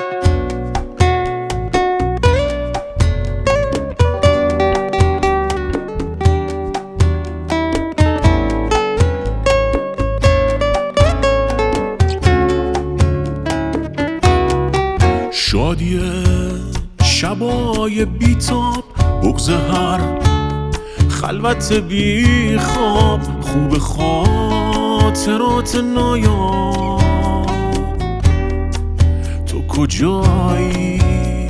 شادی شبای بیتاب، بغض هر خلوت بی خواب، خوب خاطرات نایاب. تو کجایی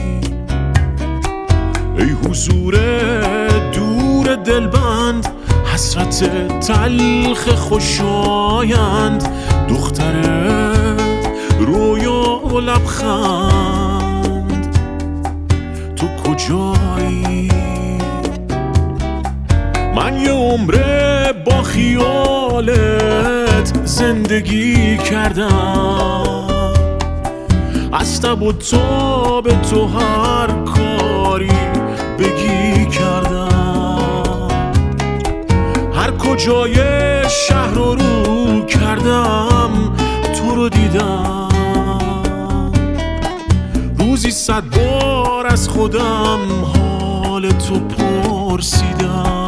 ای حضور دور دلبند، حسرت تلخ خوشایند، دختر رویا و لبخند. تو کجایی؟ من یه عمره با خیالت زندگی کردم، از تب و تاب تو هر کاری بگی کردم. هر کجای شهر رو کردم تو رو دیدم، روزی 100 بار از خودم حال تو پرسیدم.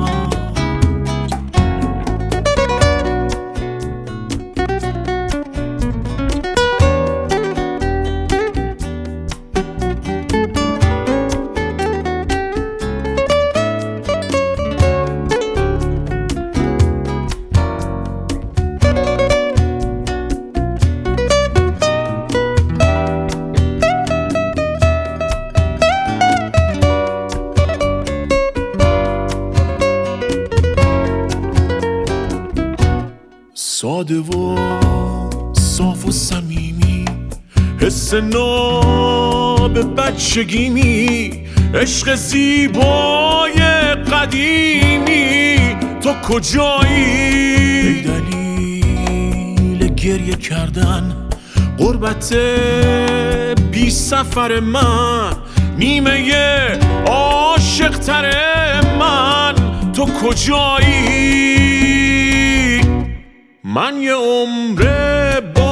ساده و صاف و صمیمی، حس ناب بچگیمی، عشق زیبای قدیمی. تو کجایی؟ ای دلیل گریه کردن، غربت بی سفر من، نیمه عاشق تر من. تو کجایی؟ من یه عمره با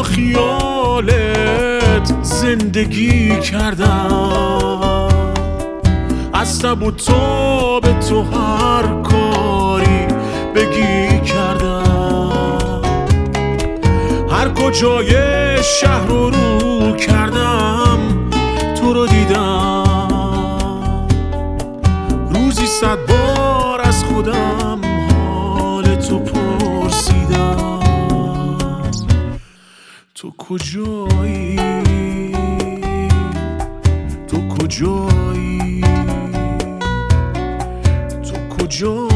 خیالت زندگی کردم، از تب و تاب تو هر کاری بگی کردم. هر کجای شهر رو کردم تو رو دیدم، روزی 100 بار از خودم حال تو پرسیدم. تو کجایی؟ تو کجایی؟ تو کجایی؟